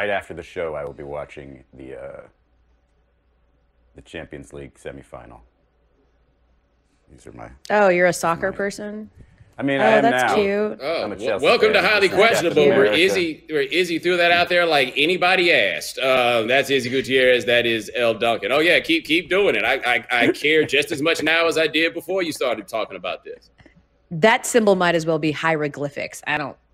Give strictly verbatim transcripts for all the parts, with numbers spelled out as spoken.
right after the show, I will be watching the uh, the Champions League semifinal. These are my. Oh, you're a soccer my, person? I mean, oh, I am that's now. cute. Oh, well, welcome fan. to Highly Questionable, where Izzy, where Izzy threw that out there like anybody asked. Um, that's Izzy Gutierrez. That is L. Duncan. Oh yeah, keep keep doing it. I, I I care just as much now as I did before you started talking about this. That symbol might as well be hieroglyphics. I don't.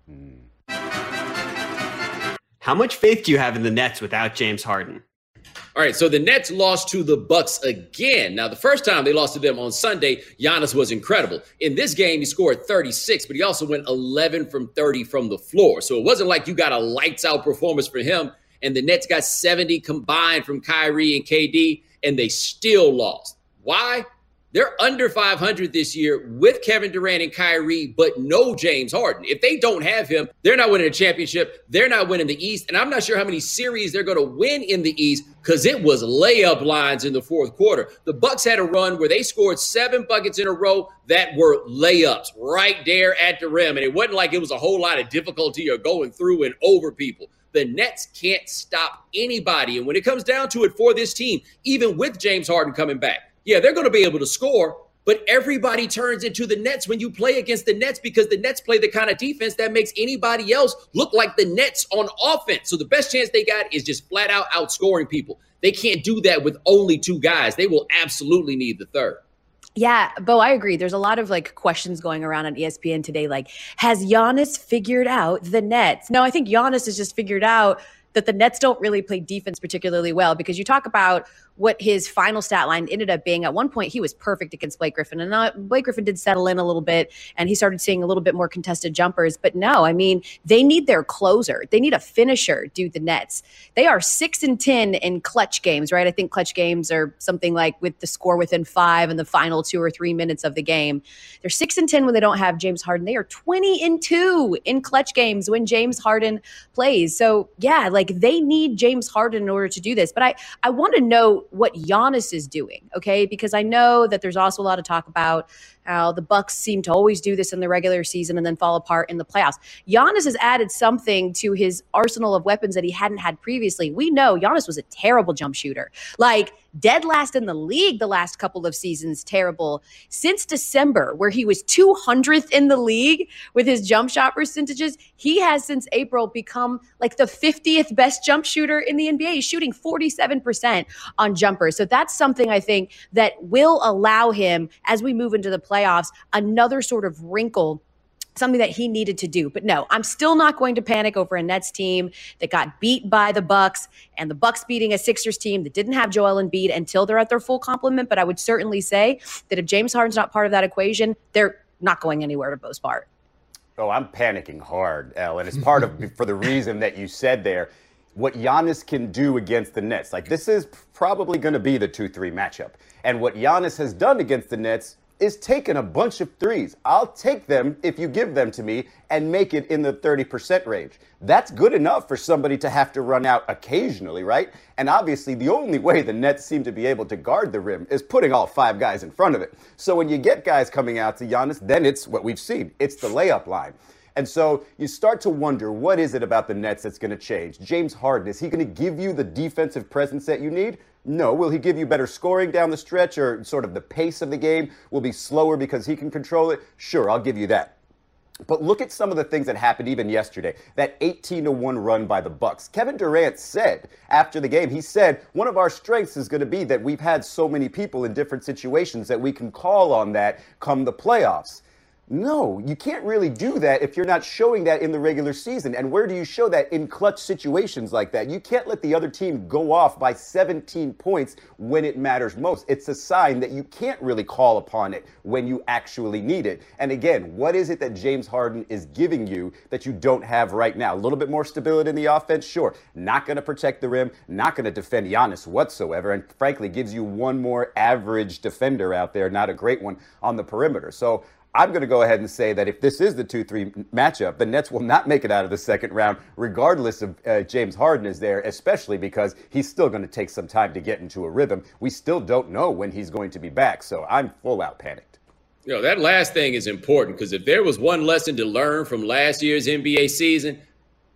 How much faith do you have in the Nets without James Harden? All right, so the Nets lost to the Bucks again. Now, the first time they lost to them on Sunday, Giannis was incredible. In this game, he scored thirty-six, but he also went eleven from thirty from the floor. So it wasn't like you got a lights-out performance for him, and the Nets got seventy combined from Kyrie and K D, and they still lost. Why? They're under five hundred this year with Kevin Durant and Kyrie, but no James Harden. If they don't have him, they're not winning a championship. They're not winning the East. And I'm not sure how many series they're going to win in the East because it was layup lines in the fourth quarter. The Bucks had a run where they scored seven buckets in a row that were layups right there at the rim. And it wasn't like it was a whole lot of difficulty or going through and over people. The Nets can't stop anybody. And when it comes down to it for this team, even with James Harden coming back, yeah, they're going to be able to score, but everybody turns into the Nets when you play against the Nets because the Nets play the kind of defense that makes anybody else look like the Nets on offense. So the best chance they got is just flat out outscoring people. They can't do that with only two guys. They will absolutely need the third. Yeah, Bo, I agree. There's a lot of like questions going around on E S P N today. Like, has Giannis figured out the Nets? No, I think Giannis has just figured out that the Nets don't really play defense particularly well because you talk about what his final stat line ended up being. At one point, he was perfect against Blake Griffin. And uh, Blake Griffin did settle in a little bit, and he started seeing a little bit more contested jumpers. But no, I mean, they need their closer. They need a finisher, dude, the Nets. They are six and ten in clutch games, right? I think clutch games are something like with the score within five in the final two or three minutes of the game. They're six and ten when they don't have James Harden. They are twenty and two in clutch games when James Harden plays. So, yeah, like they need James Harden in order to do this. But I, I want to know what Giannis is doing, okay? Because I know that there's also a lot of talk about how the Bucks seem to always do this in the regular season and then fall apart in the playoffs. Giannis has added something to his arsenal of weapons that he hadn't had previously. We know Giannis was a terrible jump shooter, like dead last in the league the last couple of seasons, terrible. Since December, where he was two hundredth in the league with his jump shot percentages, he has since April become like the fiftieth best jump shooter in the N B A. He's shooting forty-seven percent on jumpers. So that's something I think that will allow him, as we move into the playoffs, another sort of wrinkle, something that he needed to do. But no, I'm still not going to panic over a Nets team that got beat by the Bucks and the Bucks beating a Sixers team that didn't have Joel Embiid until they're at their full complement. But I would certainly say that if James Harden's not part of that equation, they're not going anywhere to Bo's part. Oh, I'm panicking hard, Elle, and it's part of for the reason that you said there. What Giannis can do against the Nets. Like, this is probably going to be the two three matchup. And what Giannis has done against the Nets is taken a bunch of threes. I'll take them if you give them to me and make it in the thirty percent range. That's good enough for somebody to have to run out occasionally, right? And obviously, the only way the Nets seem to be able to guard the rim is putting all five guys in front of it. So when you get guys coming out to Giannis, then it's what we've seen. It's the layup line. And so you start to wonder, what is it about the Nets that's going to change? James Harden, is he going to give you the defensive presence that you need? No. Will he give you better scoring down the stretch, or sort of the pace of the game will be slower because he can control it? Sure, I'll give you that. But look at some of the things that happened even yesterday. That eighteen to one run by the Bucks. Kevin Durant said after the game, he said, one of our strengths is going to be that we've had so many people in different situations that we can call on that come the playoffs. No, you can't really do that if you're not showing that in the regular season. And where do you show that? In clutch situations like that. You can't let the other team go off by seventeen points when it matters most. It's a sign that you can't really call upon it when you actually need it. And again, what is it that James Harden is giving you that you don't have right now? A little bit more stability in the offense? Sure. Not going to protect the rim, not going to defend Giannis whatsoever, and frankly gives you one more average defender out there, not a great one on the perimeter. So I'm going to go ahead and say that if this is the two three matchup, the Nets will not make it out of the second round, regardless of uh, James Harden is there, especially because he's still going to take some time to get into a rhythm. We still don't know when he's going to be back, so I'm full out panicked. You know, that last thing is important because if there was one lesson to learn from last year's N B A season,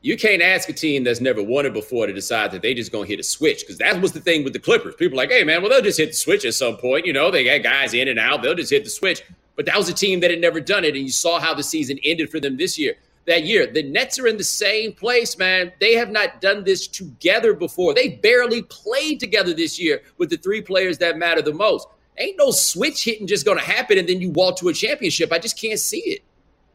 You can't ask a team that's never won it before to decide that they just going to hit a switch, because that was the thing with the Clippers. People are like, hey, man, well, they'll just hit the switch at some point. You know, they got guys in and out. They'll just hit the switch. But that was a team that had never done it, and you saw how the season ended for them this year. That year, the Nets are in the same place, man. They have not done this together before. They barely played together this year with the three players that matter the most. Ain't no switch hitting just going to happen and then you walk to a championship. I just can't see it.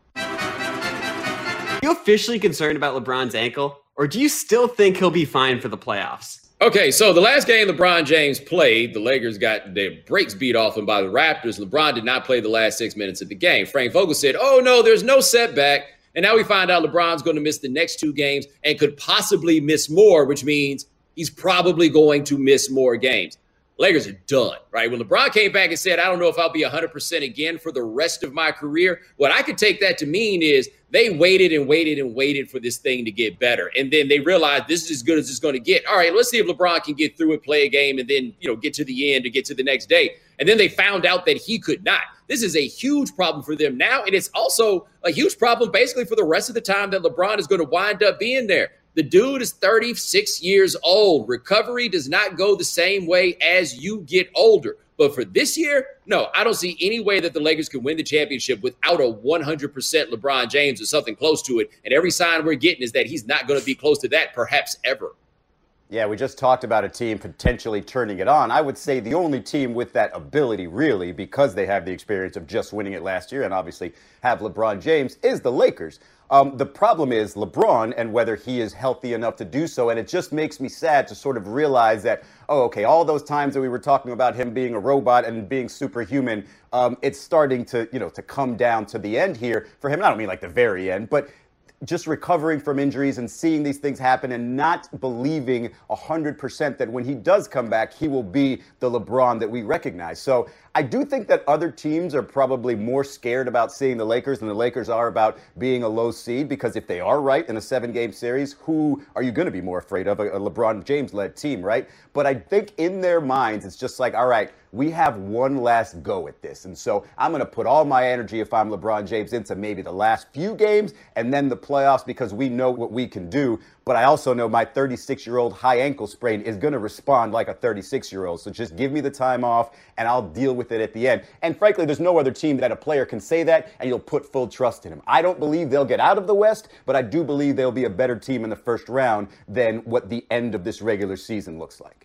Are you officially concerned about LeBron's ankle, or do you still think he'll be fine for the playoffs? Okay, so the last game LeBron James played, the Lakers got their brakes beat off him by the Raptors. LeBron did not play the last six minutes of the game. Frank Vogel said, oh, no, there's no setback. And now we find out LeBron's going to miss the next two games and could possibly miss more, which means he's probably going to miss more games. Lakers are done, right? When LeBron came back and said, I don't know if I'll be one hundred percent again for the rest of my career, what I could take that to mean is they waited and waited and waited for this thing to get better. And then they realized this is as good as it's going to get. All right, let's see if LeBron can get through it, play a game, and then, you know, get to the end or get to the next day. And then they found out that he could not. This is a huge problem for them now. And it's also a huge problem basically for the rest of the time that LeBron is going to wind up being there. The dude is thirty-six years old. Recovery does not go the same way as you get older. But for this year, no, I don't see any way that the Lakers can win the championship without a one hundred percent LeBron James or something close to it. And every sign we're getting is that he's not going to be close to that, perhaps ever. Yeah, we just talked about a team potentially turning it on. I would say the only team with that ability, really, because they have the experience of just winning it last year and obviously have LeBron James, is the Lakers. Um, the problem is LeBron and whether he is healthy enough to do so. And it just makes me sad to sort of realize that, oh, okay, all those times that we were talking about him being a robot and being superhuman, um, it's starting to, you know, to come down to the end here for him. I don't mean like the very end, but just recovering from injuries and seeing these things happen and not believing one hundred percent that when he does come back, he will be the LeBron that we recognize. So I do think that other teams are probably more scared about seeing the Lakers than the Lakers are about being a low seed, because if they are right in a seven-game series, who are you going to be more afraid of? A, a LeBron James-led team, right? But I think in their minds, it's just like, all right, we have one last go at this. And so I'm going to put all my energy, if I'm LeBron James, into maybe the last few games and then the playoffs, because we know what we can do. But I also know my thirty-six-year-old high ankle sprain is going to respond like a thirty-six-year-old. So just give me the time off and I'll deal with it at the end. And frankly, there's no other team that a player can say that and you'll put full trust in him. I don't believe they'll get out of the West, but I do believe they'll be a better team in the first round than what the end of this regular season looks like.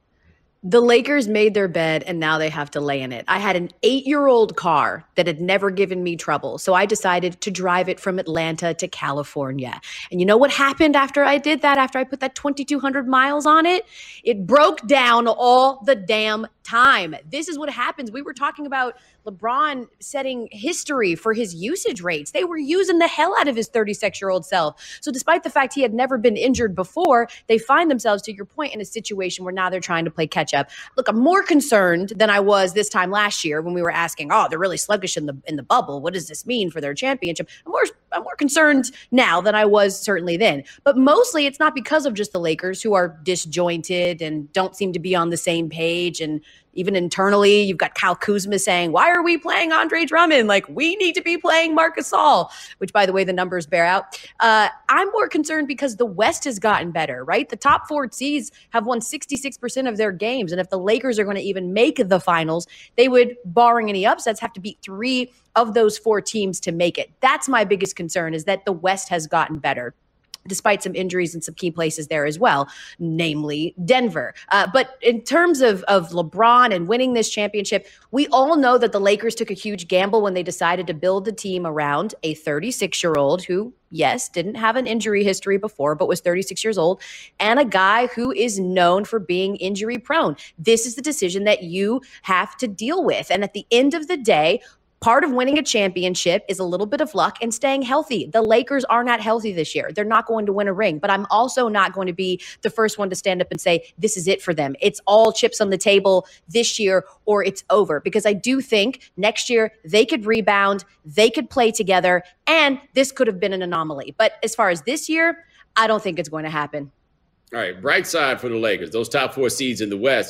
The Lakers made their bed and now they have to lay in it. I had an eight-year-old car that had never given me trouble, so I decided to drive it from Atlanta to California. And you know what happened after I did that, after I put that twenty-two hundred miles on it? It broke down all the damn time. This is what happens. We were talking about LeBron setting history for his usage rates. They were using the hell out of his thirty-six-year-old self. So despite the fact he had never been injured before, they find themselves, to your point, in a situation where now they're trying to play catch up. Look, I'm more concerned than I was this time last year when we were asking, oh, they're really sluggish in the in the bubble. What does this mean for their championship? I'm more, I'm more concerned now than I was certainly then. But mostly it's not because of just the Lakers, who are disjointed and don't seem to be on the same page. And even internally, you've got Kyle Kuzma saying, why are we playing Andre Drummond? Like, we need to be playing Marc Gasol, which, by the way, the numbers bear out. Uh, I'm more concerned because the West has gotten better, right? The top four seeds have won sixty-six percent of their games. And if the Lakers are going to even make the finals, they would, barring any upsets, have to beat three of those four teams to make it. That's my biggest concern, is that the West has gotten better, despite some injuries in some key places there as well, namely Denver. Uh, but in terms of, of LeBron and winning this championship, we all know that the Lakers took a huge gamble when they decided to build the team around a thirty-six-year-old who, yes, didn't have an injury history before, but was thirty-six years old, and a guy who is known for being injury prone. This is the decision that you have to deal with. And at the end of the day, part of winning a championship is a little bit of luck and staying healthy. The Lakers are not healthy this year. They're not going to win a ring, but I'm also not going to be the first one to stand up and say, this is it for them. It's all chips on the table this year or it's over, because I do think next year they could rebound, they could play together, and this could have been an anomaly. But as far as this year, I don't think it's going to happen. All right, bright side for the Lakers, those top four seeds in the West,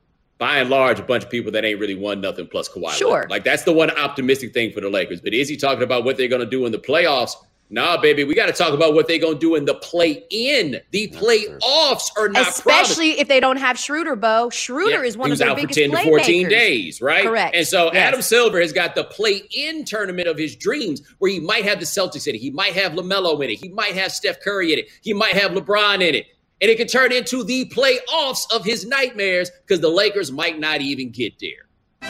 by and large, a bunch of people that ain't really won nothing plus Kawhi. Sure. Leonard. Like, that's the one optimistic thing for the Lakers. But is he talking about what they're going to do in the playoffs? Nah, baby, we got to talk about what they're going to do in the play-in. The playoffs are not Especially promised. If they don't have Schroeder, Bo. Schroeder Yeah, is one he of was their out for biggest ten to fourteen playmakers. days, right? Correct. And so Yes. Adam Silver has got the play-in tournament of his dreams where he might have the Celtics in it. He might have LaMelo in it. He might have Steph Curry in it. He might have LeBron in it. And it could turn into the playoffs of his nightmares because the Lakers might not even get there.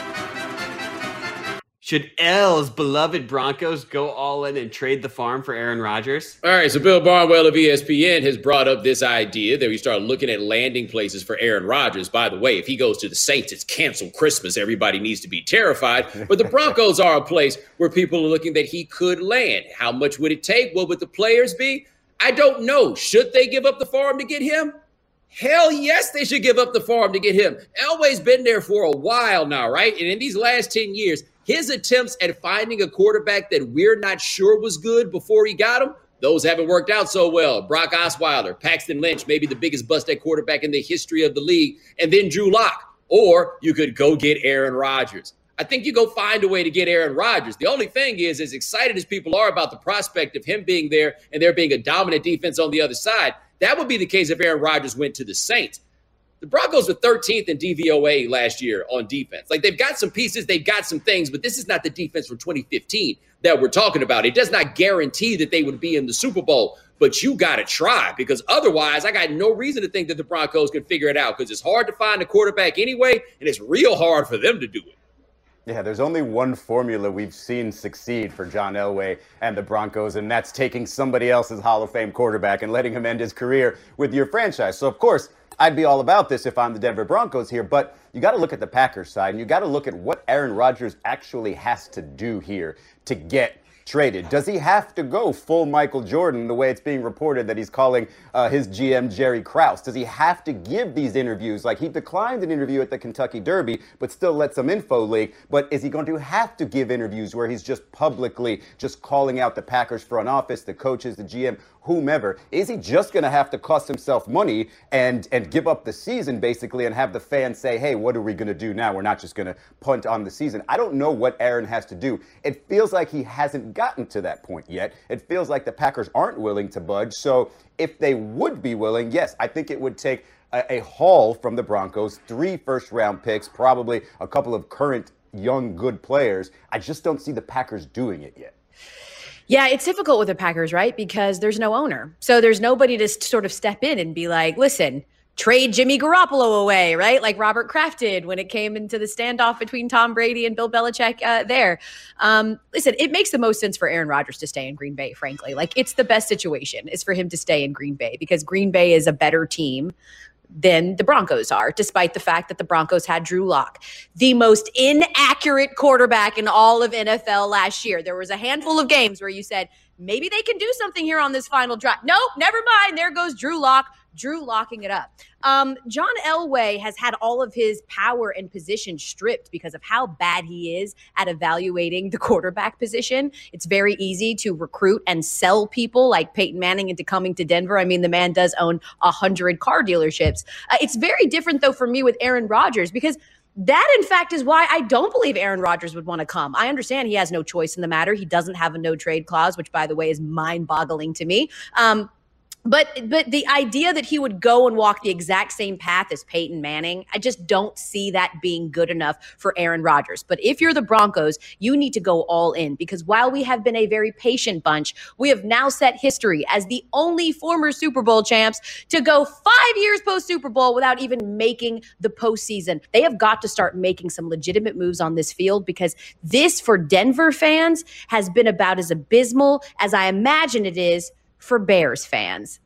Should L's beloved Broncos go all in and trade the farm for Aaron Rodgers? All right, so Bill Barnwell of E S P N has brought up this idea that we start looking at landing places for Aaron Rodgers. By the way, if he goes to the Saints, it's canceled Christmas. Everybody needs to be terrified. But the Broncos are a place where people are looking that he could land. How much would it take? What would the players be? I don't know. Should they give up the farm to get him? Hell yes, they should give up the farm to get him. Elway's been there for a while now, right? And in these last ten years, his attempts at finding a quarterback that we're not sure was good before he got him, those haven't worked out so well. Brock Osweiler, Paxton Lynch, maybe the biggest bust at quarterback in the history of the league, and then Drew Lock. Or you could go get Aaron Rodgers. I think you go find a way to get Aaron Rodgers. The only thing is, as excited as people are about the prospect of him being there and there being a dominant defense on the other side, that would be the case if Aaron Rodgers went to the Saints. The Broncos were thirteenth in D V O A last year on defense. Like, they've got some pieces, they've got some things, but this is not the defense from twenty fifteen that we're talking about. It does not guarantee that they would be in the Super Bowl, but you got to try, because otherwise I got no reason to think that the Broncos can figure it out, because it's hard to find a quarterback anyway, and it's real hard for them to do it. Yeah, there's only one formula we've seen succeed for John Elway and the Broncos, and that's taking somebody else's Hall of Fame quarterback and letting him end his career with your franchise. So, of course, I'd be all about this if I'm the Denver Broncos here, but you got to look at the Packers side, and you got to look at what Aaron Rodgers actually has to do here to get traded. Does he have to go full Michael Jordan the way it's being reported that he's calling uh, his G M Jerry Krause? Does he have to give these interviews? Like, he declined an interview at the Kentucky Derby, but still let some info leak. But is he going to have to give interviews where he's just publicly just calling out the Packers front office, the coaches, the G M, whomever? Is he just going to have to cost himself money and and give up the season basically and have the fans say, hey, what are we going to do now? We're not just going to punt on the season. I don't know what Aaron has to do. It feels like he hasn't gotten to that point yet. It feels like the Packers aren't willing to budge. So if they would be willing, yes, I think it would take a, a haul from the Broncos, three first-round picks, probably a couple of current young good players. I just don't see the Packers doing it yet. Yeah, it's difficult with the Packers, right? Because there's no owner. So there's nobody to sort of step in and be like, listen, trade Jimmy Garoppolo away, right? Like Robert Kraft did when it came into the standoff between Tom Brady and Bill Belichick uh, there. Um, listen, it makes the most sense for Aaron Rodgers to stay in Green Bay, frankly. Like, it's the best situation is for him to stay in Green Bay because Green Bay is a better team than the Broncos are, despite the fact that the Broncos had Drew Lock, the most inaccurate quarterback in all of N F L last year. There was a handful of games where you said, maybe they can do something here on this final drive. Nope, never mind. There goes Drew Lock. Drew locking it up. Um, John Elway has had all of his power and position stripped because of how bad he is at evaluating the quarterback position. It's very easy to recruit and sell people like Peyton Manning into coming to Denver. I mean, the man does own a hundred car dealerships. Uh, it's very different, though, for me with Aaron Rodgers, because that, in fact, is why I don't believe Aaron Rodgers would want to come. I understand he has no choice in the matter. He doesn't have a no-trade clause, which, by the way, is mind-boggling to me. Um, But but the idea that he would go and walk the exact same path as Peyton Manning, I just don't see that being good enough for Aaron Rodgers. But if you're the Broncos, you need to go all in, because while we have been a very patient bunch, we have now set history as the only former Super Bowl champs to go five years post-Super Bowl without even making the postseason. They have got to start making some legitimate moves on this field, because this, for Denver fans, has been about as abysmal as I imagine it is for Bears fans.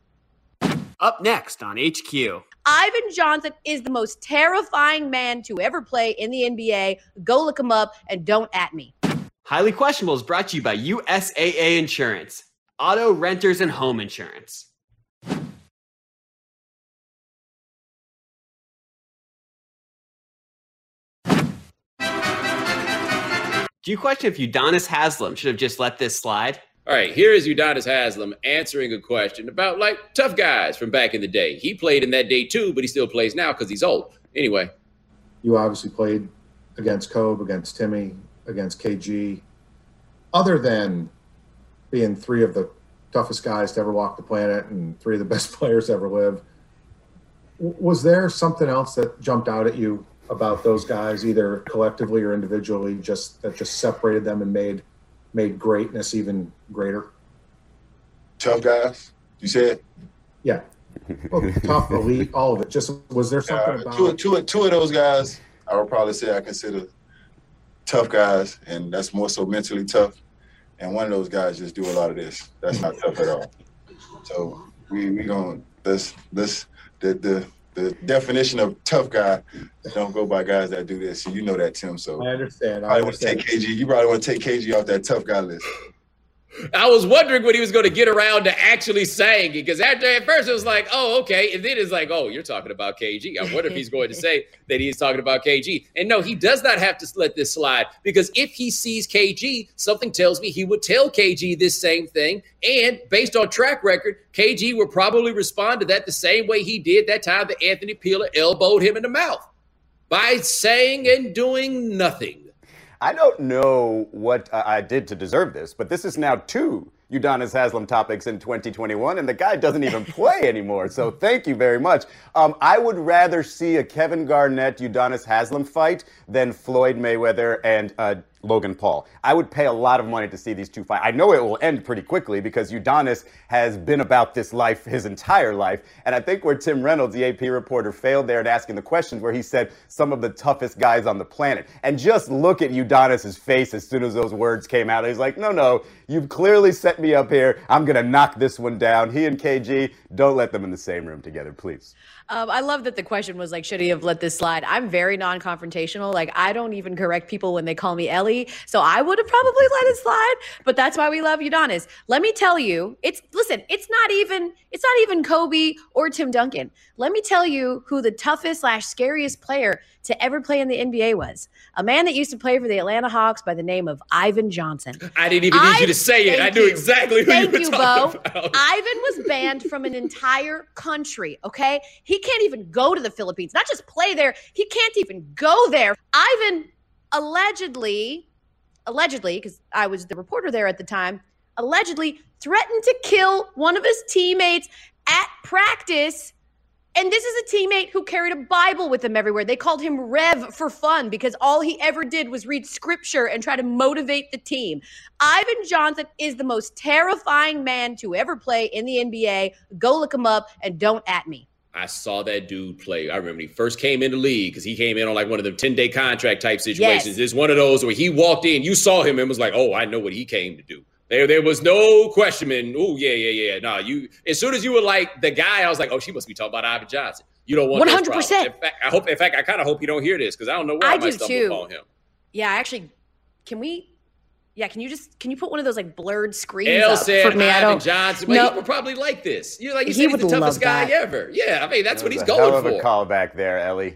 Up next on H Q. Ivan Johnson is the most terrifying man to ever play in the N B A. Go look him up and don't at me. Highly Questionable is brought to you by U S A A Insurance, auto, renters, and home insurance. Do you question if Udonis Haslem should have just let this slide? All right, here is Udonis Haslem answering a question about, like, tough guys from back in the day. He played in that day too, but he still plays now because he's old. Anyway. You obviously played against Kobe, against Timmy, against K G. Other than being three of the toughest guys to ever walk the planet and three of the best players to ever live. W- was there something else that jumped out at you about those guys, either collectively or individually, just that just separated them and made made greatness even greater? Tough guys, you said? Yeah. Well, tough, elite, all of it. Just was there something uh, about two, two, two of those guys, I would probably say I consider tough guys, and that's more so mentally tough. And one of those guys just do a lot of this. That's not tough at all. So we we gonna this this the the the definition of tough guy don't go by guys that do this. So you know that, Tim. So I understand. I probably want to take K G. You probably want to take K G off that tough guy list. I was wondering when he was going to get around to actually saying it, because after at first it was like, oh, okay. And then it's like, oh, you're talking about K G. I wonder if he's going to say that he's talking about K G. And no, he does not have to let this slide, because if he sees K G, something tells me he would tell K G this same thing. And based on track record, K G will probably respond to that the same way he did that time that Anthony Peeler elbowed him in the mouth, by saying and doing nothing. I don't know what uh, I did to deserve this, but this is now two Udonis Haslem topics in twenty twenty-one, and the guy doesn't even play anymore. So thank you very much. Um, I would rather see a Kevin Garnett Udonis Haslem fight than Floyd Mayweather and uh, Logan Paul. I would pay a lot of money to see these two fight. I know it will end pretty quickly because Udonis has been about this life his entire life. And I think where Tim Reynolds, the A P reporter, failed there at asking the questions, where he said some of the toughest guys on the planet. And just look at Udonis's face as soon as those words came out. He's like, no, no, you've clearly set me up here. I'm going to knock this one down. He and K G, don't let them in the same room together, please. Um, I love that the question was like, should he have let this slide? I'm very non-confrontational. Like, I don't even correct people when they call me Ellie. So I would have probably let it slide, but that's why we love Udonis. Let me tell you, it's, listen, it's not even, it's not even Kobe or Tim Duncan. Let me tell you who the toughest slash scariest player to ever play in the N B A was. A man that used to play for the Atlanta Hawks by the name of Ivan Johnson. I didn't even need I, you to say it. I knew you. exactly who thank you were you, talking Bo. about. Ivan was banned from an entire country, okay? He can't even go to the Philippines. Not just play there, he can't even go there. Ivan allegedly, allegedly, because I was the reporter there at the time, allegedly threatened to kill one of his teammates at practice. And this is a teammate who carried a Bible with him everywhere. They called him Rev for fun because all he ever did was read scripture and try to motivate the team. Ivan Johnson is the most terrifying man to ever play in the N B A. Go look him up and don't at me. I saw that dude play. I remember when he first came in the league, because he came in on like one of them ten-day contract type situations. Yes. It's one of those where he walked in, you saw him and was like, oh, I know what he came to do. There, there was no questioning. Oh, yeah, yeah, yeah. Nah, you. As soon as you were like the guy, I was like, oh, she must be talking about Ivan Johnson. You don't want one hundred percent. In fact, I hope. In fact, I kind of hope you don't hear this, because I don't know where I, I might stumble too. upon him. Yeah, actually, can we? Yeah, can you just can you put one of those like blurred screens L up said for me? Ivan I don't. Johnson. Well, no, he would probably like this. You like you he said, would he's the toughest love guy that. ever. Yeah, I mean that's That what he's was a going hell of for. a callback there, Ellie.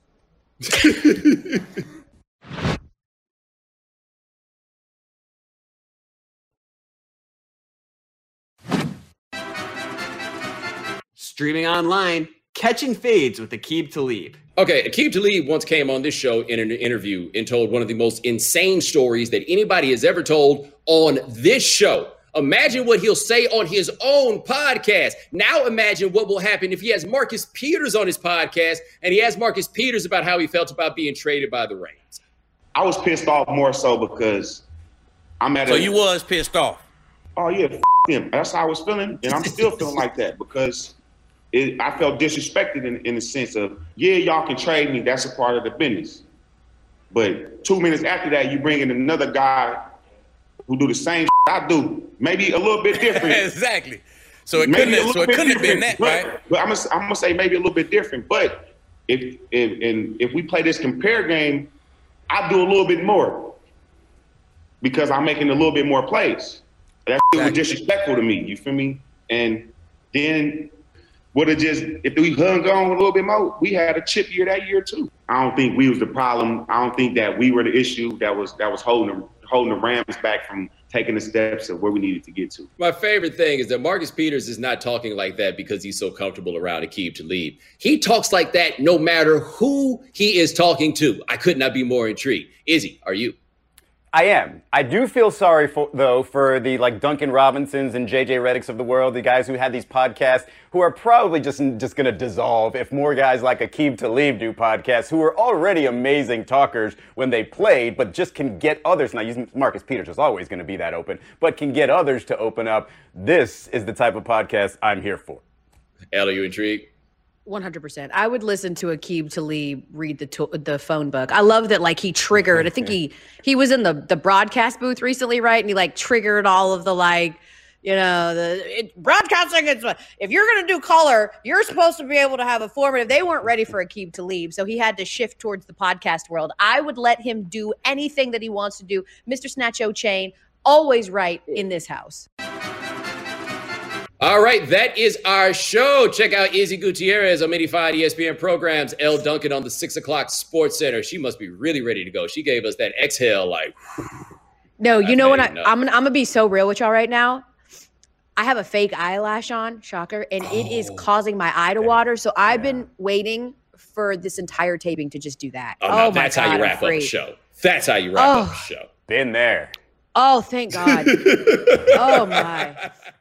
Streaming online, Catching Fades with Aqib Talib. Okay, Aqib Talib once came on this show in an interview and told one of the most insane stories that anybody has ever told on this show. Imagine what he'll say on his own podcast. Now imagine what will happen if he has Marcus Peters on his podcast and he asked Marcus Peters about how he felt about being traded by the Rams. I was pissed off more so because I'm at so a... So you was pissed off? Oh, yeah, f*** him. That's how I was feeling, and I'm still feeling like that because it, I felt disrespected in, in the sense of, yeah, y'all can trade me. That's a part of the business. But two minutes after that, you bring in another guy who do the same shit I do, maybe a little bit different. Exactly. So it couldn't have, so it couldn't have been that, but, right? But I'm gonna, I'm gonna say maybe a little bit different. But if if and if we play this compare game, I do a little bit more because I'm making a little bit more plays. That exactly. was disrespectful to me. You feel me? And then would have just if we hung on a little bit more, we had a chip year that year too. I don't think we was the problem. I don't think that we were the issue that was that was holding them. holding the Rams back from taking the steps of where we needed to get to. My favorite thing is that Marcus Peters is not talking like that because he's so comfortable around Aqib Talib. He talks like that no matter who he is talking to. I could not be more intrigued. Izzy, are you? I am. I do feel sorry for though for the like Duncan Robinsons and J J Redicks of the world, the guys who had these podcasts who are probably just just going to dissolve if more guys like Aqib Talib do podcasts who are already amazing talkers when they played, but just can get others. Now, Marcus Peters is always going to be that open, but can get others to open up. This is the type of podcast I'm here for. Elle, are you intrigued? one hundred percent. I would listen to Aqib Talib read the to- the phone book. I love that, like, he triggered. I think he he was in the the broadcast booth recently, right? And he like triggered all of the like, you know, the it, broadcasting. It's if you're gonna do color, you're supposed to be able to have a formative. They weren't ready for Aqib Talib, so he had to shift towards the podcast world. I would let him do anything that he wants to do. Mister Snatch O'Chain, always right in this house. All right, that is our show. Check out Izzy Gutierrez on many fine E S P N programs. Elle Duncan on the six o'clock Sports Center. She must be really ready to go. She gave us that exhale, like. No, you know what? I, I'm gonna I'm gonna be so real with y'all right now. I have a fake eyelash on, shocker, and oh, it is causing my eye to water. So yeah. I've been waiting for this entire taping to just do that. Oh, no, oh that's my God, how you wrap up a show. That's how you wrap oh. up a show. Been there. Oh, thank God. Oh my.